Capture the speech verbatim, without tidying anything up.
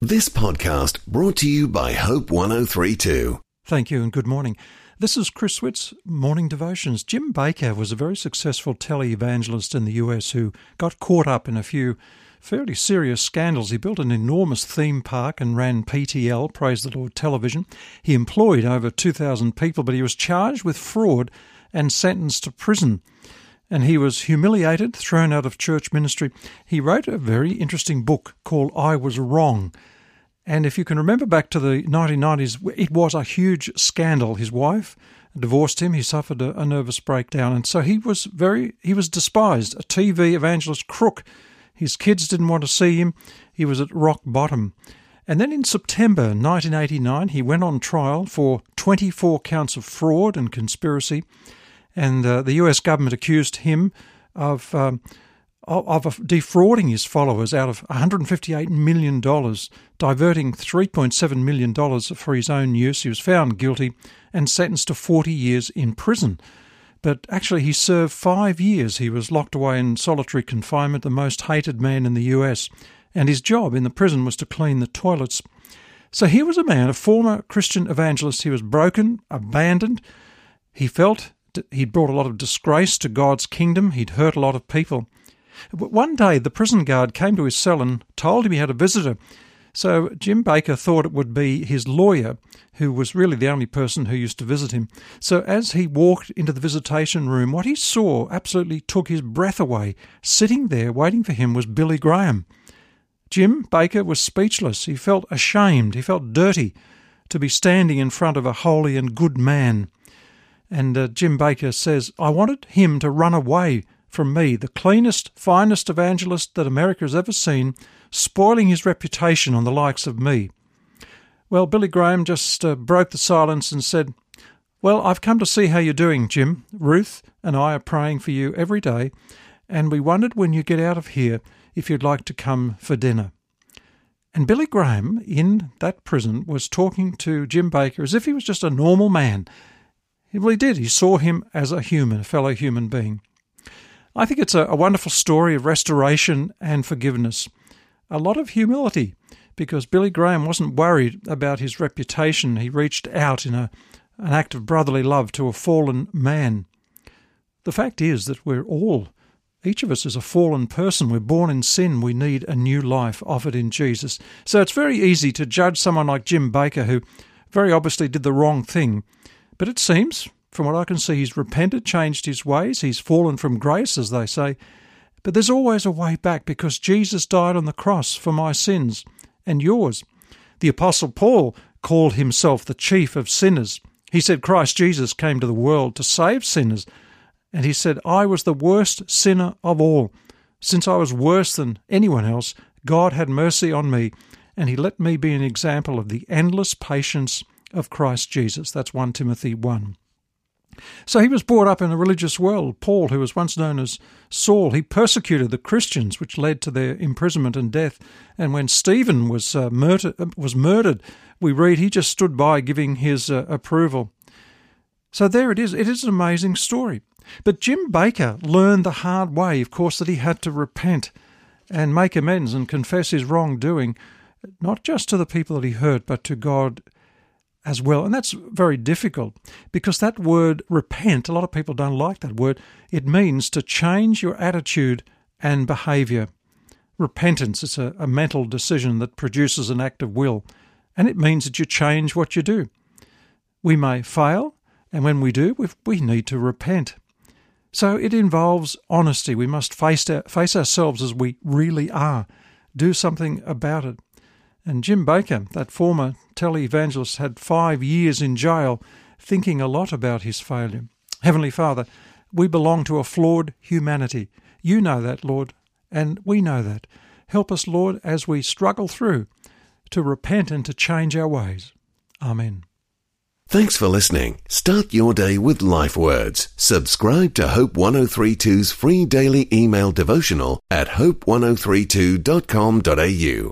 This podcast brought to you by Hope one oh three two. Thank you and good morning. This is Chris Witt's Morning Devotions. Jim Bakker was a very successful televangelist in the U S who got caught up in a few fairly serious scandals. He built an enormous theme park and ran P T L, Praise the Lord Television. He employed over two thousand people, but he was charged with fraud and sentenced to prison. And he was humiliated, thrown out of church ministry. He wrote a very interesting book called I Was Wrong. And if you can remember back to the nineteen nineties, it was a huge scandal. His wife divorced him. He suffered a, a nervous breakdown. And so he was very, he was despised, a T V evangelist crook. His kids didn't want to see him. He was at rock bottom. And then in September nineteen eighty-nine, he went on trial for twenty-four counts of fraud and conspiracy. And uh, the U S government accused him of... Um, of defrauding his followers out of one hundred fifty-eight million dollars, diverting three point seven million dollars for his own use. He was found guilty and sentenced to forty years in prison. But actually he served five years. He was locked away in solitary confinement, the most hated man in the U S, and his job in the prison was to clean the toilets. So he was a man, a former Christian evangelist. He was broken, abandoned. He felt he'd brought a lot of disgrace to God's kingdom. He'd hurt a lot of people. One day, the prison guard came to his cell and told him he had a visitor. So Jim Bakker thought it would be his lawyer, who was really the only person who used to visit him. So as he walked into the visitation room, what he saw absolutely took his breath away. Sitting there waiting for him was Billy Graham. Jim Bakker was speechless. He felt ashamed. He felt dirty to be standing in front of a holy and good man. And uh, Jim Bakker says, I wanted him to run away from me, the cleanest, finest evangelist that America has ever seen, spoiling his reputation on the likes of me. Well, Billy Graham just uh, broke the silence and said, well, I've come to see how you're doing, Jim. Ruth and I are praying for you every day, and we wondered when you get out of here if you'd like to come for dinner. And Billy Graham, in that prison, was talking to Jim Bakker as if he was just a normal man. Well, he did. He saw him as a human, a fellow human being. I think it's a, a wonderful story of restoration and forgiveness. A lot of humility, because Billy Graham wasn't worried about his reputation. He reached out in a, an act of brotherly love to a fallen man. The fact is that we're all, each of us is a fallen person. We're born in sin. We need a new life offered in Jesus. So it's very easy to judge someone like Jim Bakker, who very obviously did the wrong thing. But it seems, from what I can see, he's repented, changed his ways, he's fallen from grace, as they say. But there's always a way back, because Jesus died on the cross for my sins and yours. The Apostle Paul called himself the chief of sinners. He said Christ Jesus came to the world to save sinners. And he said, I was the worst sinner of all. Since I was worse than anyone else, God had mercy on me, and he let me be an example of the endless patience of Christ Jesus. That's First Timothy one. So he was brought up in a religious world. Paul, who was once known as Saul, he persecuted the Christians, which led to their imprisonment and death. And when Stephen was uh, murdered, was murdered, we read he just stood by giving his uh, approval. So there it is. It is an amazing story. But Jim Bakker learned the hard way, of course, that he had to repent and make amends and confess his wrongdoing, not just to the people that he hurt, but to God as well. And that's very difficult, because that word repent, a lot of people don't like that word. It means to change your attitude and behaviour. Repentance, it's a, a mental decision that produces an act of will, and it means that you change what you do. We may fail, and when we do, we've, we need to repent. So it involves honesty. We must face, our, face ourselves as we really are. Do something about it. And Jim Bakker, that former televangelist, had five years in jail thinking a lot about his failure. Heavenly Father, we belong to a flawed humanity. You know that, Lord, and we know that. Help us, Lord, as we struggle through to repent and to change our ways. Amen. Thanks for listening. Start your day with Life Words. Subscribe to Hope one oh three two's free daily email devotional at hope one oh three two dot com dot a u.